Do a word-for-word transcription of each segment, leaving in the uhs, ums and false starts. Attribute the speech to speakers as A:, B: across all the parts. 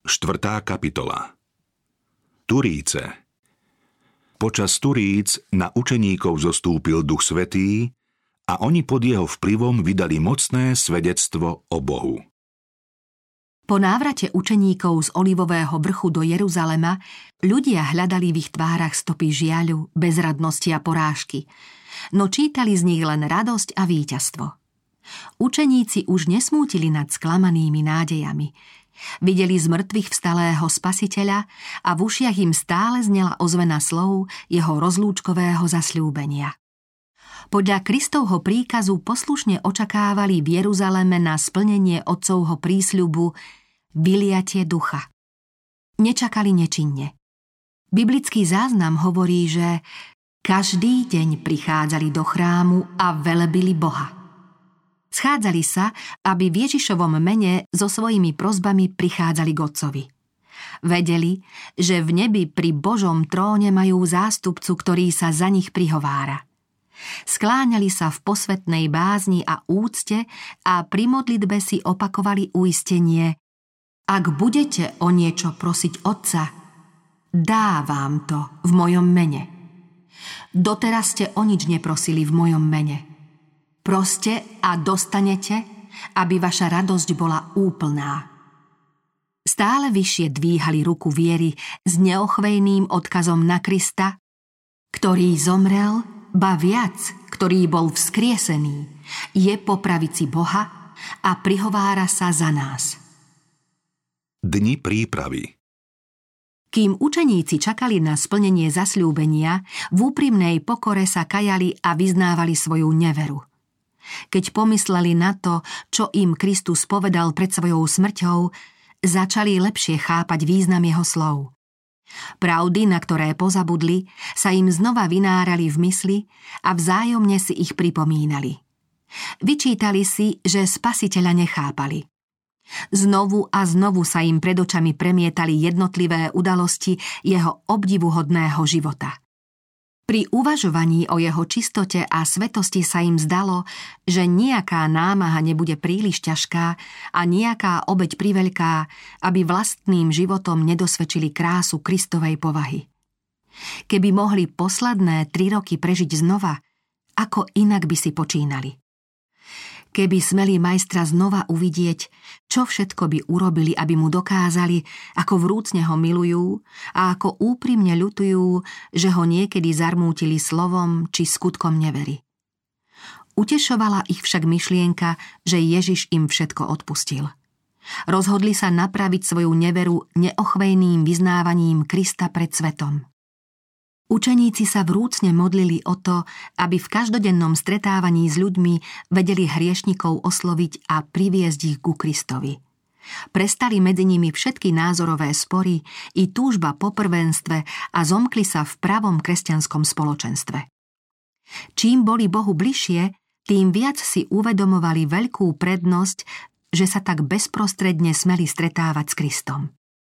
A: štvrtá kapitola. Turíce. Počas Turíc na učeníkov zostúpil Duch Svätý a oni pod jeho vplyvom vydali mocné svedectvo o Bohu.
B: Po návrate učeníkov z Olivového vrchu do Jeruzalema ľudia hľadali v ich tvárach stopy žiaľu, bezradnosti a porážky, no čítali z nich len radosť a víťazstvo. Učeníci už nesmútili nad sklamanými nádejami. Videli z mŕtvych vstalého Spasiteľa a v ušiach im stále znela ozvena slov jeho rozlúčkového zasľúbenia. Podľa Kristovho príkazu poslušne očakávali v Jeruzaleme na splnenie otcovho prísľubu vyliatie ducha. Nečakali nečinne. Biblický záznam hovorí, že každý deň prichádzali do chrámu a velebili Boha. Schádzali sa, aby v Ježišovom mene so svojimi prosbami prichádzali k Otcovi. Vedeli, že v nebi pri Božom tróne majú zástupcu, ktorý sa za nich prihovára. Skláňali sa v posvätnej bázni a úcte a pri modlitbe si opakovali uistenie: ak budete o niečo prosiť Otca, dá vám to v mojom mene. Doteraz ste o nič neprosili v mojom mene. Proste a dostanete, aby vaša radosť bola úplná. Stále vyššie dvíhali ruku viery s neochvejným odkazom na Krista, ktorý zomrel, ba viac, ktorý bol vzkriesený, je po pravici Boha a prihovára sa za nás.
A: Dni prípravy.
B: Kým učeníci čakali na splnenie zasľúbenia, v úprimnej pokore sa kajali a vyznávali svoju neveru. Keď pomysleli na to, čo im Kristus povedal pred svojou smrťou, začali lepšie chápať význam jeho slov. Pravdy, na ktoré pozabudli, sa im znova vynárali v mysli a vzájomne si ich pripomínali. Vyčítali si, že Spasiteľa nechápali. Znovu a znovu sa im pred očami premietali jednotlivé udalosti jeho obdivuhodného života. Pri uvažovaní o jeho čistote a svetosti sa im zdalo, že nejaká námaha nebude príliš ťažká a nejaká obeť priveľká, aby vlastným životom nedosvedčili krásu Kristovej povahy. Keby mohli posledné tri roky prežiť znova, ako inak by si počínali. Keby smeli majstra znova uvidieť, čo všetko by urobili, aby mu dokázali, ako vrúcne ho milujú a ako úprimne ľutujú, že ho niekedy zarmútili slovom či skutkom nevery. Utešovala ich však myšlienka, že Ježiš im všetko odpustil. Rozhodli sa napraviť svoju neveru neochvejným vyznávaním Krista pred svetom. Učeníci sa vrúcne modlili o to, aby v každodennom stretávaní s ľuďmi vedeli hriešnikov osloviť a priviesť ich ku Kristovi. Prestali medzi nimi všetky názorové spory i túžba po prvenstve a zomkli sa v pravom kresťanskom spoločenstve. Čím boli Bohu bližšie, tým viac si uvedomovali veľkú prednosť, že sa tak bezprostredne smeli stretávať s Kristom.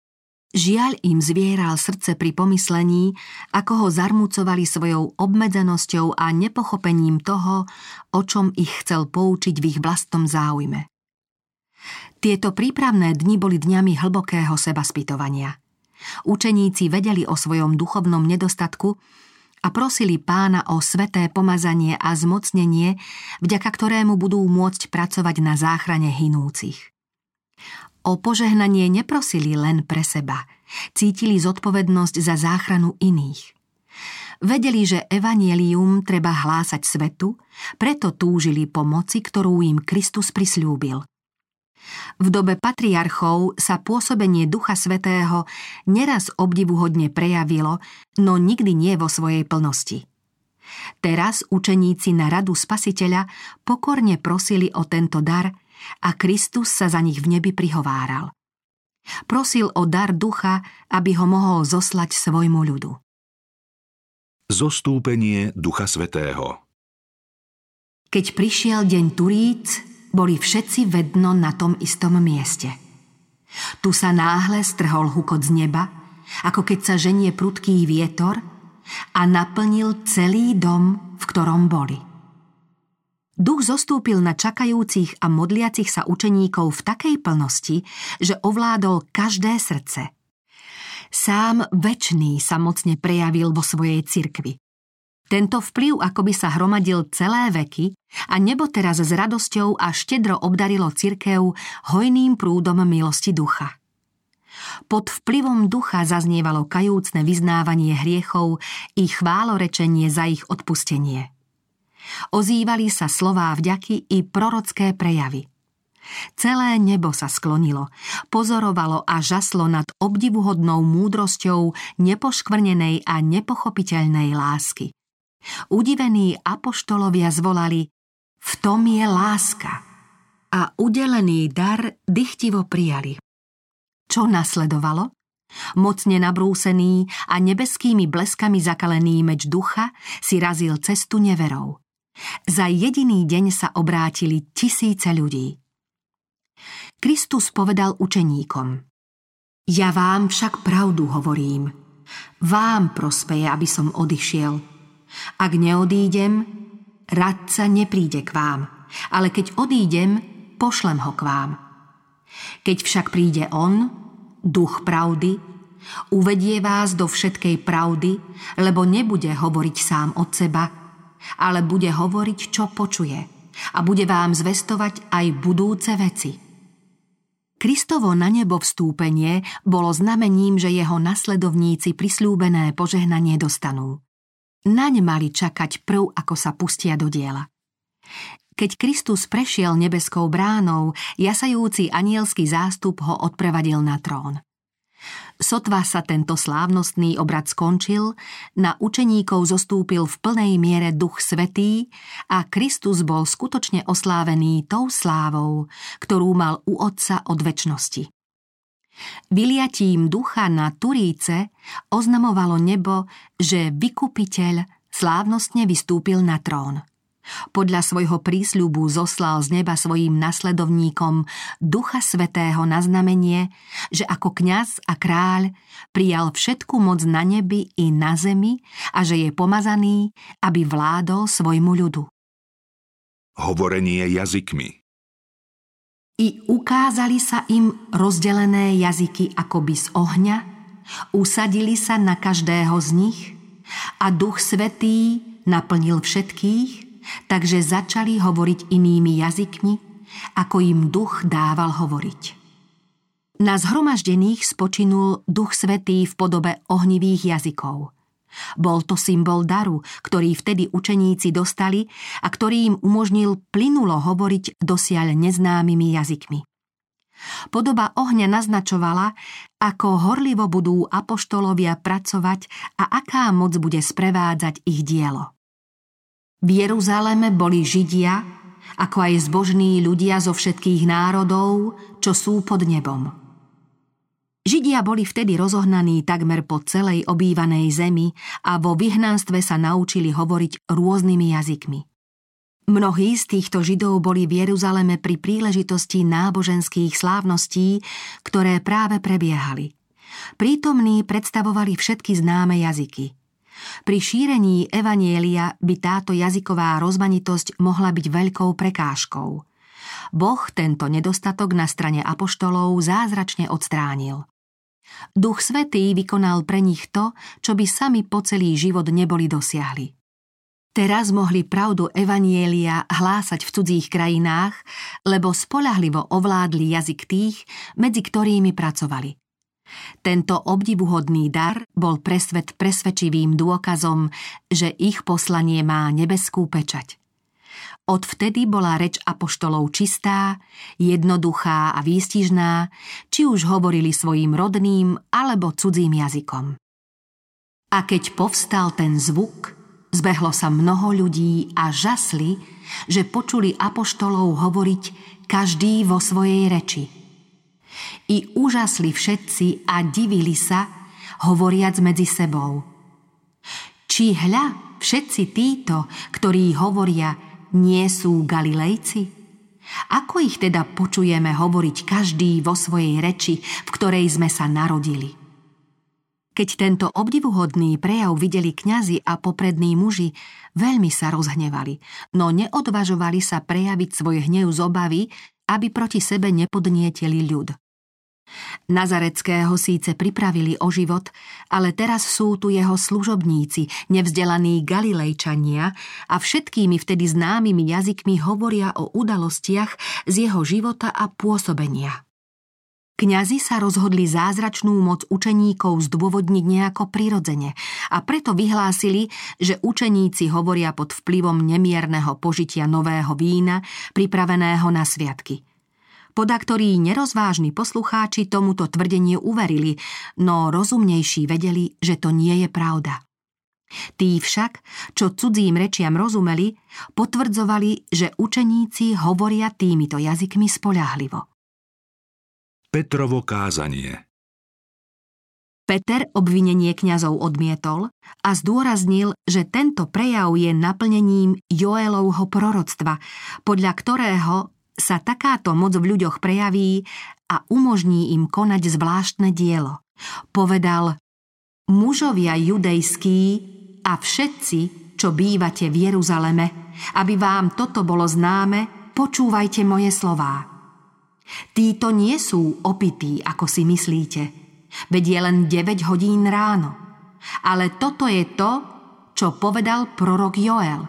B: Žiaľ im zvieral srdce pri pomyslení, ako ho zarmúcovali svojou obmedzenosťou a nepochopením toho, o čom ich chcel poučiť v ich vlastnom záujme. Tieto prípravné dni boli dňami hlbokého sebaspytovania. Učeníci vedeli o svojom duchovnom nedostatku a prosili Pána o sväté pomazanie a zmocnenie, vďaka ktorému budú môcť pracovať na záchrane hinúcich. O požehnanie neprosili len pre seba, cítili zodpovednosť za záchranu iných. Vedeli, že evanjelium treba hlásať svetu, preto túžili po moci, ktorú im Kristus prisľúbil. V dobe patriarchov sa pôsobenie Ducha Svätého neraz obdivuhodne prejavilo, no nikdy nie vo svojej plnosti. Teraz učeníci na radu Spasiteľa pokorne prosili o tento dar a Kristus sa za nich v nebi prihováral. Prosil o dar ducha, aby ho mohol zoslať svojmu ľudu.
A: Zostúpenie Ducha Svätého.
B: Keď prišiel deň Turíc, boli všetci vedno na tom istom mieste. Tu sa náhle strhol hukot z neba, ako keď sa ženie prudký vietor, a naplnil celý dom, v ktorom boli. Duch zostúpil na čakajúcich a modliacich sa učeníkov v takej plnosti, že ovládol každé srdce. Sám večný sa mocne prejavil vo svojej cirkvi. Tento vplyv akoby sa hromadil celé veky a nebo teraz s radosťou a štedro obdarilo cirkev hojným prúdom milosti ducha. Pod vplyvom ducha zaznievalo kajúcne vyznávanie hriechov i chválorečenie za ich odpustenie. Ozývali sa slová vďaky i prorocké prejavy. Celé nebo sa sklonilo, pozorovalo a žaslo nad obdivuhodnou múdrosťou nepoškvrnenej a nepochopiteľnej lásky. Udivení apoštolovia zvolali: v tom je láska. A udelený dar dychtivo prijali. Čo nasledovalo? Mocne nabrúsený a nebeskými bleskami zakalený meč ducha si razil cestu neverov. Za jediný deň sa obrátili tisíce ľudí. Kristus povedal učeníkom: ja vám však pravdu hovorím. Vám prospeje, aby som odišiel. Ak neodídem, radca nepríde k vám, ale keď odídem, pošlem ho k vám. Keď však príde on, duch pravdy, uvedie vás do všetkej pravdy, lebo nebude hovoriť sám od seba, ale bude hovoriť, čo počuje, a bude vám zvestovať aj budúce veci. Kristovo na nebo vstúpenie bolo znamením, že jeho nasledovníci prisľúbené požehnanie dostanú. Naň mali čakať prv, ako sa pustia do diela. Keď Kristus prešiel nebeskou bránou, jasajúci anielský zástup ho odprevadil na trón. Sotva sa tento slávnostný obrad skončil, na učeníkov zostúpil v plnej miere Duch Svätý a Kristus bol skutočne oslávený tou slávou, ktorú mal u Otca od večnosti. Vyliatím ducha na Turíce oznamovalo nebo, že vykupiteľ slávnostne vystúpil na trón. Podľa svojho prísľubu zoslal z neba svojim nasledovníkom Ducha Svätého na znamenie, že ako kňaz a kráľ prijal všetku moc na nebi i na zemi a že je pomazaný, aby vládol svojmu ľudu.
A: Hovorenie jazykmi.
B: I ukázali sa im rozdelené jazyky akoby z ohňa, usadili sa na každého z nich a Duch Svätý naplnil všetkých, takže začali hovoriť inými jazykmi, ako im duch dával hovoriť. Na zhromaždených spočinul Duch Svätý v podobe ohnivých jazykov. Bol to symbol daru, ktorý vtedy učeníci dostali a ktorý im umožnil plynulo hovoriť dosiaľ neznámymi jazykmi. Podoba ohňa naznačovala, ako horlivo budú apoštolovia pracovať a aká moc bude sprevádzať ich dielo. V Jeruzaleme boli Židia, ako aj zbožní ľudia zo všetkých národov, čo sú pod nebom. Židia boli vtedy rozohnaní takmer po celej obývanej zemi a vo vyhnanstve sa naučili hovoriť rôznymi jazykmi. Mnohí z týchto Židov boli v Jeruzaleme pri príležitosti náboženských slávností, ktoré práve prebiehali. Prítomní predstavovali všetky známe jazyky. Pri šírení evanjelia by táto jazyková rozmanitosť mohla byť veľkou prekážkou. Boh tento nedostatok na strane apoštolov zázračne odstránil. Duch Svätý vykonal pre nich to, čo by sami po celý život neboli dosiahli. Teraz mohli pravdu evanjelia hlásať v cudzích krajinách, lebo spoľahlivo ovládli jazyk tých, medzi ktorými pracovali. Tento obdivuhodný dar bol pre svet presvedčivým dôkazom, že ich poslanie má nebeskú pečať. Odvtedy bola reč apoštolov čistá, jednoduchá a výstižná, či už hovorili svojím rodným alebo cudzím jazykom. A keď povstal ten zvuk, zbehlo sa mnoho ľudí a žasli, že počuli apoštolov hovoriť každý vo svojej reči. I úžasli všetci a divili sa, hovoriac medzi sebou: Či hľa, všetci títo, ktorí hovoria, nie sú Galilejci? Ako ich teda počujeme hovoriť každý vo svojej reči, v ktorej sme sa narodili? Keď tento obdivuhodný prejav videli kňazi a poprední muži, veľmi sa rozhnevali, no neodvažovali sa prejaviť svoj hnev z obavy, aby proti sebe nepodnietili ľud. Nazareckého síce pripravili o život, ale teraz sú tu jeho služobníci, nevzdelaní Galilejčania a všetkými vtedy známymi jazykmi hovoria o udalostiach z jeho života a pôsobenia. Kňazi sa rozhodli zázračnú moc učeníkov zdôvodniť nejako prirodzene a preto vyhlásili, že učeníci hovoria pod vplyvom nemierneho požitia nového vína, pripraveného na sviatky. Podaktorí nerozvážni poslucháči tomuto tvrdeniu uverili, no rozumnejší vedeli, že to nie je pravda. Tí však, čo cudzím rečiam rozumeli, potvrdzovali, že učeníci hovoria týmito jazykmi spoľahlivo.
A: Petrovo kázanie.
B: Peter obvinenie kňazov odmietol a zdôraznil, že tento prejav je naplnením Joelovho proroctva, podľa ktorého sa takáto moc v ľuďoch prejaví a umožní im konať zvláštne dielo. Povedal: mužovia judejskí a všetci, čo bývate v Jeruzaleme, aby vám toto bolo známe, počúvajte moje slová. Títo nie sú opití, ako si myslíte, veď je len deväť hodín ráno. Ale toto je to, čo povedal prorok Joel.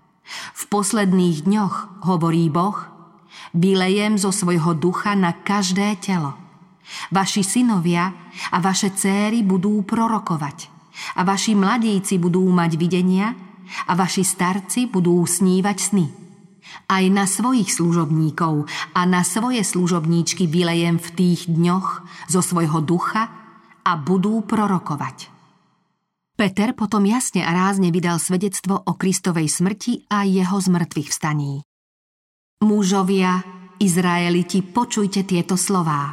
B: V posledných dňoch, hovorí Boh, vylejem zo svojho ducha na každé telo. Vaši synovia a vaše céry budú prorokovať a vaši mladíci budú mať videnia a vaši starci budú snívať sny. Aj na svojich služobníkov a na svoje služobníčky vylejem v tých dňoch zo svojho ducha a budú prorokovať. Peter potom jasne a rázne vydal svedectvo o Kristovej smrti a jeho zmrtvých vstaní. Mužovia, Izraeliti, počujte tieto slová.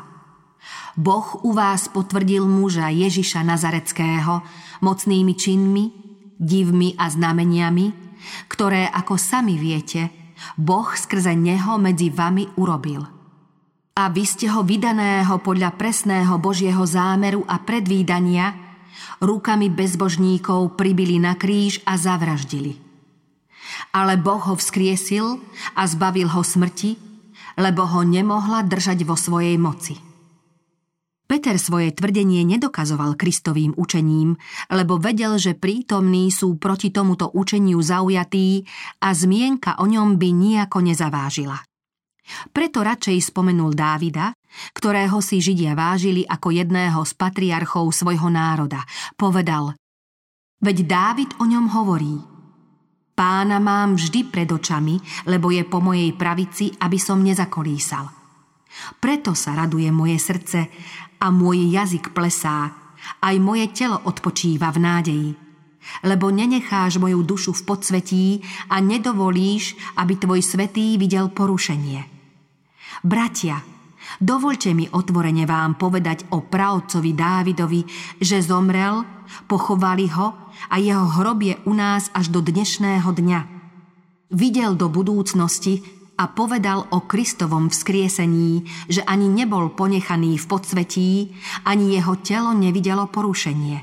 B: Boh u vás potvrdil muža Ježiša Nazareckého mocnými činmi, divmi a znameniami, ktoré, ako sami viete, Boh skrze neho medzi vami urobil. A vy ste ho vydaného podľa presného Božieho zámeru a predvídania rukami bezbožníkov pribili na kríž a zavraždili. Ale Boh ho vzkriesil a zbavil ho smrti, lebo ho nemohla držať vo svojej moci. Peter svoje tvrdenie nedokazoval Kristovým učením, lebo vedel, že prítomní sú proti tomuto učeniu zaujatí a zmienka o ňom by nijako nezavážila. Preto radšej spomenul Dávida, ktorého si Židia vážili ako jedného z patriarchov svojho národa. Povedal: veď Dávid o ňom hovorí: Pána mám vždy pred očami, lebo je po mojej pravici, aby som nezakolísal. Preto sa raduje moje srdce a môj jazyk plesá, aj moje telo odpočíva v nádeji. Lebo nenecháš moju dušu v podsvetí a nedovolíš, aby tvoj svätý videl porušenie. Bratia, dovoľte mi otvorene vám povedať o praotcovi Dávidovi, že zomrel, pochovali ho a jeho hrob je u nás až do dnešného dňa. Videl do budúcnosti a povedal o Kristovom vzkriesení, že ani nebol ponechaný v podsvetí, ani jeho telo nevidelo porušenie.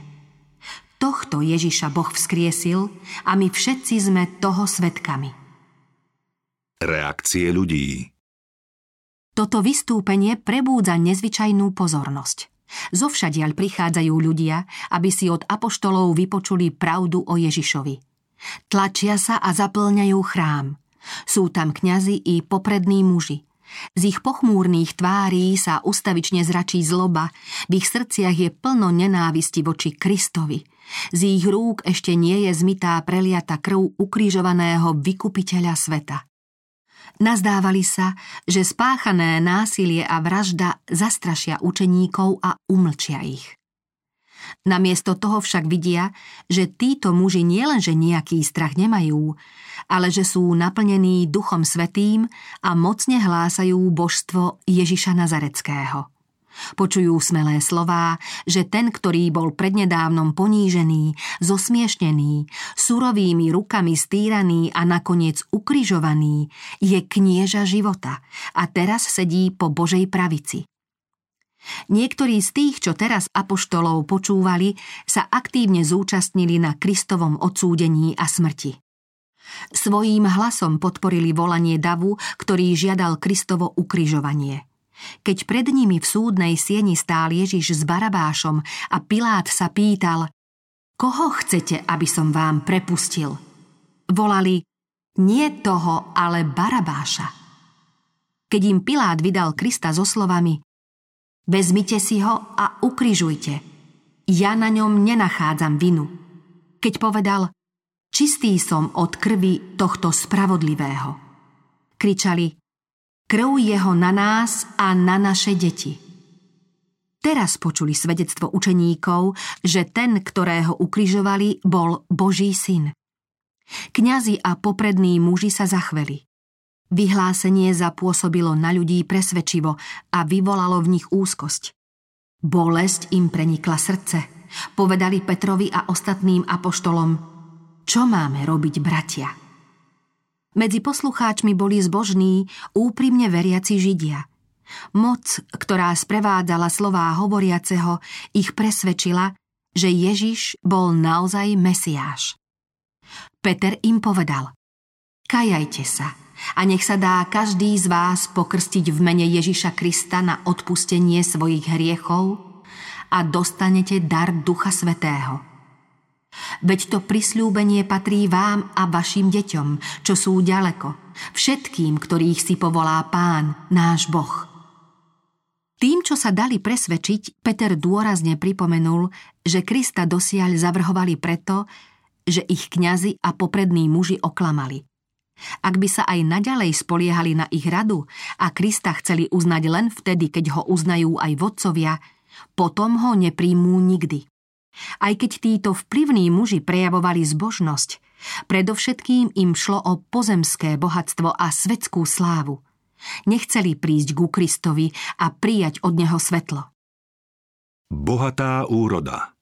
B: Tohto Ježiša Boh vzkriesil a my všetci sme toho svedkami.
A: Reakcie ľudí.
B: Toto vystúpenie prebúdza nezvyčajnú pozornosť. Zovšadiaľ prichádzajú ľudia, aby si od apoštolov vypočuli pravdu o Ježišovi. Tlačia sa a zaplňajú chrám. Sú tam kňazi i poprední muži. Z ich pochmúrnych tvárí sa ustavične zračí zloba, v ich srdciach je plno nenávisti voči Kristovi. Z ich rúk ešte nie je zmytá preliata krv ukrižovaného vykupiteľa sveta. Nazdávali sa, že spáchané násilie a vražda zastrašia učeníkov a umlčia ich. Namiesto toho však vidia, že títo muži nielenže nejaký strach nemajú, ale že sú naplnení Duchom Svätým a mocne hlásajú božstvo Ježiša Nazareckého. Počujú smelé slová, že ten, ktorý bol prednedávnom ponížený, zosmiešnený, surovými rukami stýraný a nakoniec ukrižovaný, je knieža života a teraz sedí po Božej pravici. Niektorí z tých, čo teraz apoštolov počúvali, sa aktívne zúčastnili na Kristovom odsúdení a smrti. Svojím hlasom podporili volanie davu, ktorý žiadal Kristovo ukrižovanie. Keď pred nimi v súdnej sieni stál Ježiš s Barabášom a Pilát sa pýtal: Koho chcete, aby som vám prepustil? Volali: Nie toho, ale Barabáša. Keď im Pilát vydal Krista so slovami: Vezmite si ho a ukrižujte. Ja na ňom nenachádzam vinu. Keď povedal: Čistý som od krvi tohto spravodlivého. Kričali: Krv jeho na nás a na naše deti. Teraz počuli svedectvo učeníkov, že ten, ktorého ukrižovali, bol Boží syn. Kňazi a poprední muži sa zachveli. Vyhlásenie zapôsobilo na ľudí presvedčivo a vyvolalo v nich úzkosť. Bolesť im prenikla srdce. Povedali Petrovi a ostatným apoštolom: Čo máme robiť, bratia? Medzi poslucháčmi boli zbožní, úprimne veriaci Židia. Moc, ktorá sprevádzala slová hovoriaceho, ich presvedčila, že Ježiš bol naozaj Mesiáš. Peter im povedal: Kajajte sa a nech sa dá každý z vás pokrstiť v mene Ježiša Krista na odpustenie svojich hriechov a dostanete dar Ducha Svätého. Veď to prisľúbenie patrí vám a vašim deťom, čo sú ďaleko, všetkým, ktorých si povolá Pán, náš Boh. Tým, čo sa dali presvedčiť, Peter dôrazne pripomenul, že Krista dosiaľ zavrhovali preto, že ich kňazi a poprední muži oklamali. Ak by sa aj naďalej spoliehali na ich radu a Krista chceli uznať len vtedy, keď ho uznajú aj vodcovia, potom ho nepríjmú nikdy. Aj keď títo vplyvní muži prejavovali zbožnosť, predovšetkým im šlo o pozemské bohatstvo a svetskú slávu. Nechceli prísť ku Kristovi a prijať od neho svetlo.
A: Bohatá úroda.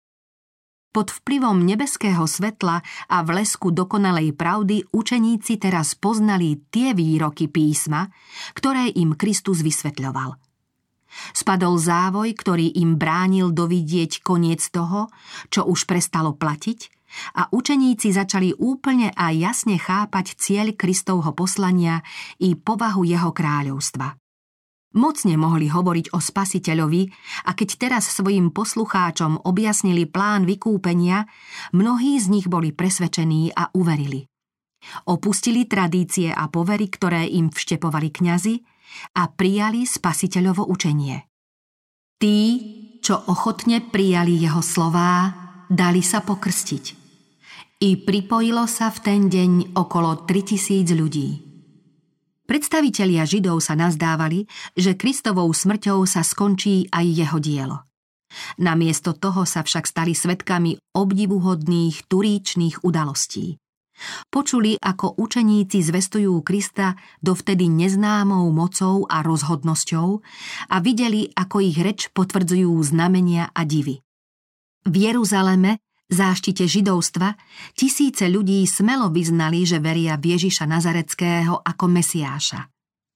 B: Pod vplyvom nebeského svetla a blesku dokonalej pravdy učeníci teraz poznali tie výroky písma, ktoré im Kristus vysvetľoval. Spadol závoj, ktorý im bránil dovidieť koniec toho, čo už prestalo platiť, a učeníci začali úplne a jasne chápať cieľ Kristovho poslania i povahu jeho kráľovstva. Mocne mohli hovoriť o Spasiteľovi a keď teraz svojim poslucháčom objasnili plán vykúpenia, mnohí z nich boli presvedčení a uverili. Opustili tradície a povery, ktoré im vštepovali kňazi, a prijali Spasiteľovo učenie. Tí, čo ochotne prijali jeho slová, dali sa pokrstiť. I pripojilo sa v ten deň okolo tritisíc ľudí. Predstavitelia Židov sa nazdávali, že Kristovou smrťou sa skončí aj jeho dielo. Namiesto toho sa však stali svedkami obdivuhodných turíčnych udalostí. Počuli, ako učeníci zvestujú Krista dovtedy neznámou mocou a rozhodnosťou a videli, ako ich reč potvrdzujú znamenia a divy. V Jeruzaleme, záštite židovstva, tisíce ľudí smelo vyznali, že veria v Ježiša Nazareckého ako Mesiáša.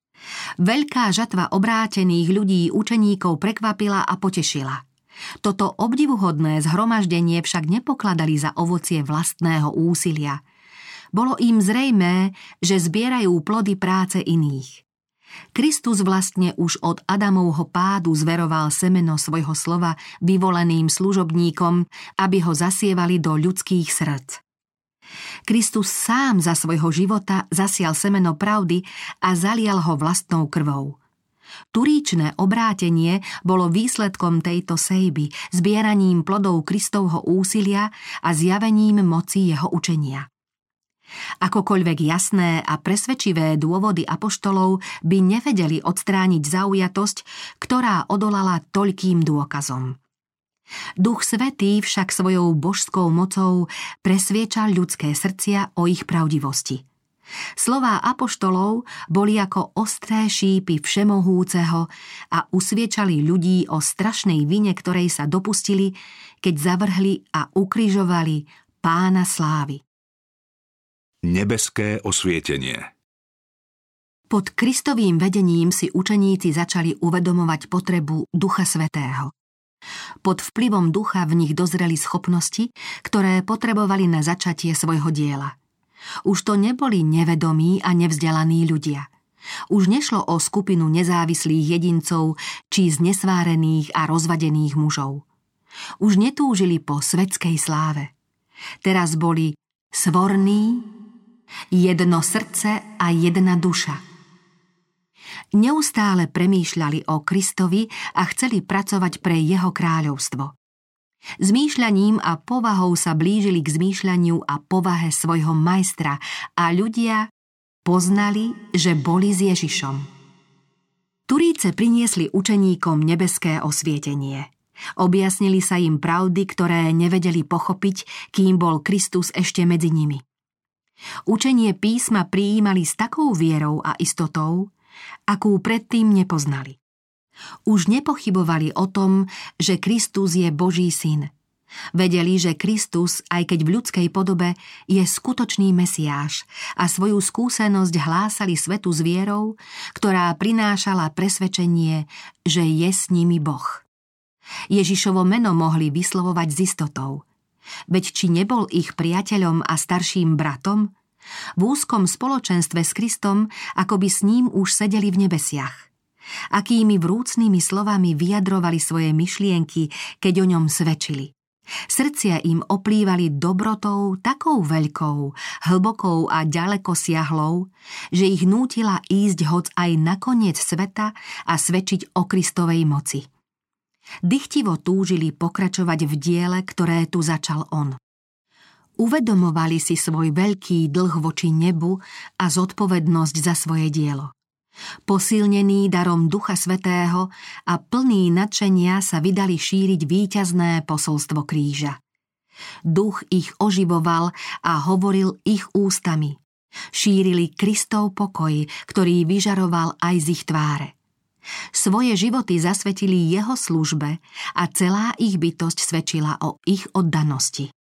B: Veľká žatva obrátených ľudí učeníkov prekvapila a potešila. Toto obdivuhodné zhromaždenie však nepokladali za ovocie vlastného úsilia. Bolo im zrejmé, že zbierajú plody práce iných. Kristus vlastne už od Adamovho pádu zveroval semeno svojho slova vyvoleným služobníkom, aby ho zasievali do ľudských srdc. Kristus sám za svojho života zasial semeno pravdy a zalial ho vlastnou krvou. Turíčne obrátenie bolo výsledkom tejto sejby, zbieraním plodov Kristovho úsilia a zjavením moci jeho učenia. Akokoľvek jasné a presvedčivé dôvody apoštolov by nevedeli odstrániť zaujatosť, ktorá odolala toľkým dôkazom. Duch Svätý však svojou božskou mocou presviečal ľudské srdcia o ich pravdivosti. Slová apoštolov boli ako ostré šípy všemohúceho a usviečali ľudí o strašnej vine, ktorej sa dopustili, keď zavrhli a ukrižovali Pána slávy.
A: Nebeské osvietenie.
B: Pod Kristovým vedením si učeníci začali uvedomovať potrebu Ducha Svätého. Pod vplyvom ducha v nich dozreli schopnosti, ktoré potrebovali na začatie svojho diela. Už to neboli nevedomí a nevzdelaní ľudia. Už nešlo o skupinu nezávislých jedincov či znesvárených a rozvadených mužov. Už netúžili po svetskej sláve. Teraz boli svorní, jedno srdce a jedna duša. Neustále premýšľali o Kristovi a chceli pracovať pre jeho kráľovstvo. Zmýšľaním a povahou sa blížili k zmýšľaniu a povahe svojho majstra a ľudia poznali, že boli s Ježišom. Turíce priniesli učeníkom nebeské osvietenie. Objasnili sa im pravdy, ktoré nevedeli pochopiť, kým bol Kristus ešte medzi nimi. Učenie písma prijímali s takou vierou a istotou, akú predtým nepoznali. Už nepochybovali o tom, že Kristus je Boží syn. Vedeli, že Kristus, aj keď v ľudskej podobe, je skutočný Mesiáš a svoju skúsenosť hlásali svetu s vierou, ktorá prinášala presvedčenie, že je s nimi Boh. Ježišovo meno mohli vyslovovať s istotou. Veď či nebol ich priateľom a starším bratom? V úzkom spoločenstve s Kristom, ako by s ním už sedeli v nebesiach. Akými vrúcnými slovami vyjadrovali svoje myšlienky, keď o ňom svedčili. Srdcia im oplývali dobrotou takou veľkou, hlbokou a ďaleko siahlou, že ich nútila ísť hoc aj na koniec sveta a svedčiť o Kristovej moci. Dychtivo túžili pokračovať v diele, ktoré tu začal on. Uvedomovali si svoj veľký dlh voči nebu a zodpovednosť za svoje dielo. Posilnení darom Ducha Svätého a plní nadšenia sa vydali šíriť víťazné posolstvo kríža. Duch ich oživoval a hovoril ich ústami. Šírili Kristov pokoj, ktorý vyžaroval aj z ich tváre. Svoje životy zasvetili jeho službe a celá ich bytosť svedčila o ich oddanosti.